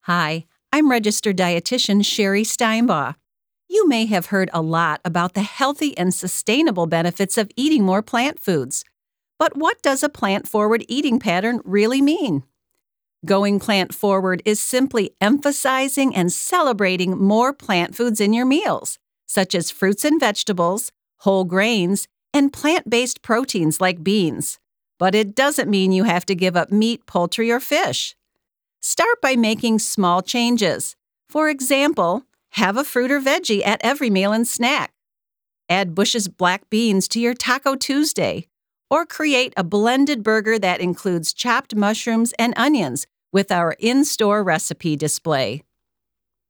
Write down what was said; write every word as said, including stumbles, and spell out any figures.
Hi, I'm registered dietitian Sherry Steinbaugh. You may have heard a lot about the healthy and sustainable benefits of eating more plant foods. But what does a plant-forward eating pattern really mean? Going plant-forward is simply emphasizing and celebrating more plant foods in your meals, such as fruits and vegetables, whole grains, and plant-based proteins like beans. But it doesn't mean you have to give up meat, poultry, or fish. Start by making small changes. For example, have a fruit or veggie at every meal and snack. Add Bush's black beans to your Taco Tuesday. Or create a blended burger that includes chopped mushrooms and onions with our in-store recipe display.